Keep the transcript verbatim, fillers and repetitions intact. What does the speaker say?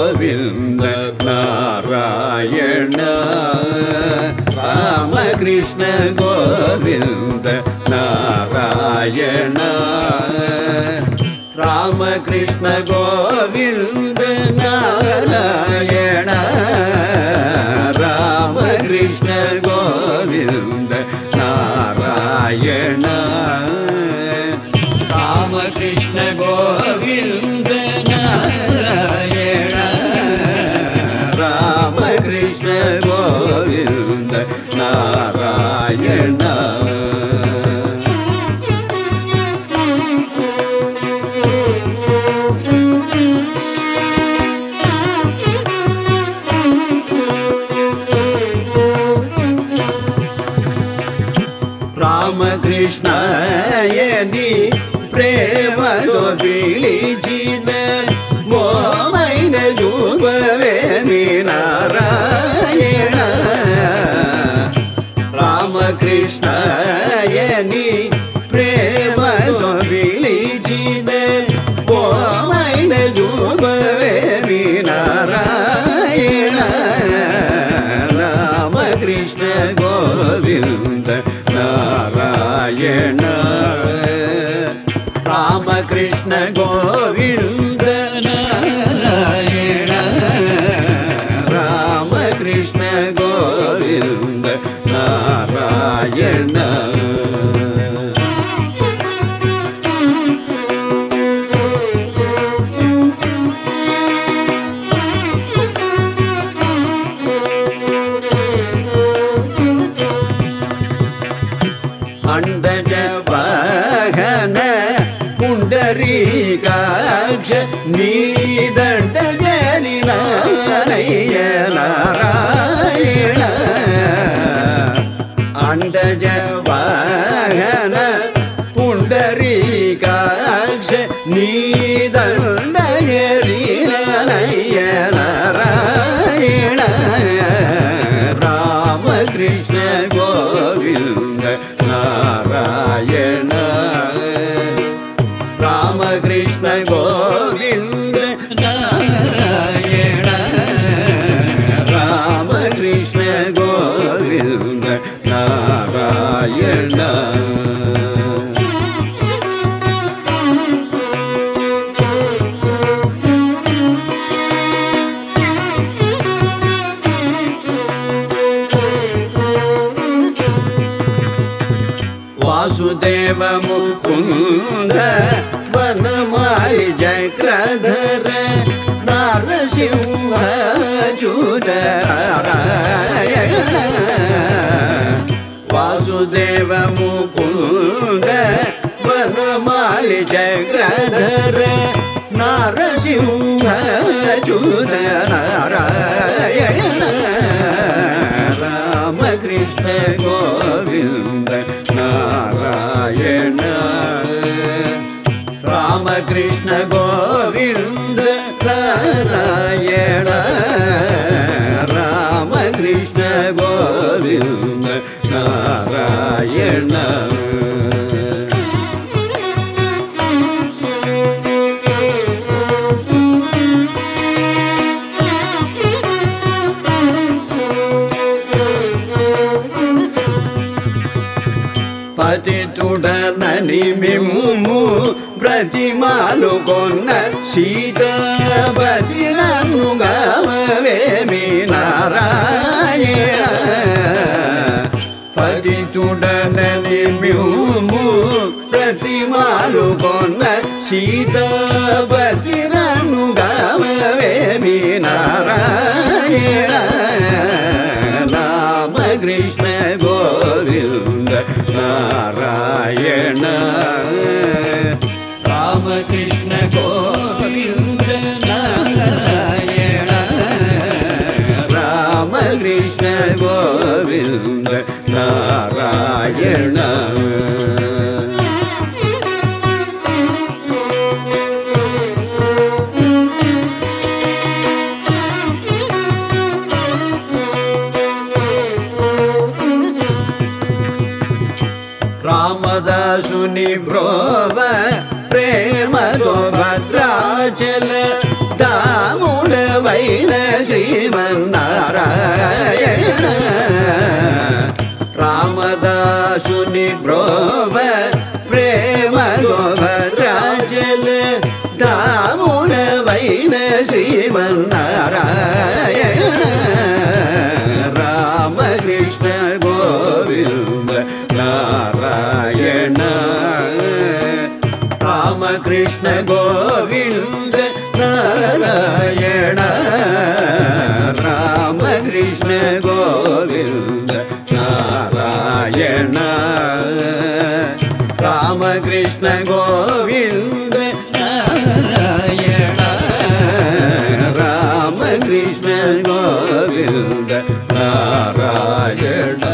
గోవింద నారాయణ రామకృష్ణ గోవింద నారాయణ రామకృష్ణ గోవింద నారాయణ రామకృష్ణ గోవింద నారాయణ రామకృష్ణ గోవింద నారాయణ రామకృష్ణ గోవింద నారాయణ రామకృష్ణయని ప్రేమతో పిలిచిన మోమైన చూపవేమి నారాయణ రామకృష్ణయని ప్రేమతో పిలిచిన మోమైన చూపవేమి నారాయణ రామకృష్ణ గోవింద నారాయణ రామకృష్ణ గోవింద నారాయణ రామకృష్ణ గోవింద నారాయణ అండజ వాహన పుండరీకాక్ష నీదండజని నారాయణ నారాయణ అండజ వాహన పుండరీకాక్ష నీదండజని నారాయణ నారాయణ రామకృష్ణ గోవింద నారాయణ రామకృష్ణ గోవింద నారాయణ రామకృష్ణ గోవింద నారాయణ వాసుదేవ ముకుంద వనమాలి చక్రధర నారసింహ చూడ నారాయణ వాసుదేవ ముకుంద వనమాలి చక్రధర నారసింహ చూడ నారాయణ రామకృష్ణ గోవింద నారాయణ రామకృష్ణ గోవింద నారాయణ రామకృష్ణ గోవింద నారాయణ పతితుడనని మిమ్ము ప్రతిమాలు కొన్న సీతాపతి నన్ను గావేమి నారాయణ పతితుడనని మిమ్ము ప్రతిమాలు కొన్న సీతాపతి నన్ను గావేమి నారాయణ రామకృష్ణ గోవింద నారాయణ రామకృష్ణ గోవింద నారాయణ రామకృష్ణ గోవింద నారాయణ రామదాసుని బ్రోవ ప్రేమతో భద్రాచల దాముడవై వైన శ్రీమన్నారాయణ రామదాసుని బ్రోవ ప్రేమ గోభద్రాజల దాముడ వైన శ్రీమన్నారాయణ రామకృష్ణ గోవింద నారాయణ రామకృష్ణ గోవింద నారాయణ రామకృష్ణ గోవింద నారాయణ రామకృష్ణ గోవింద నారాయణ రామకృష్ణ గోవింద నారాయణ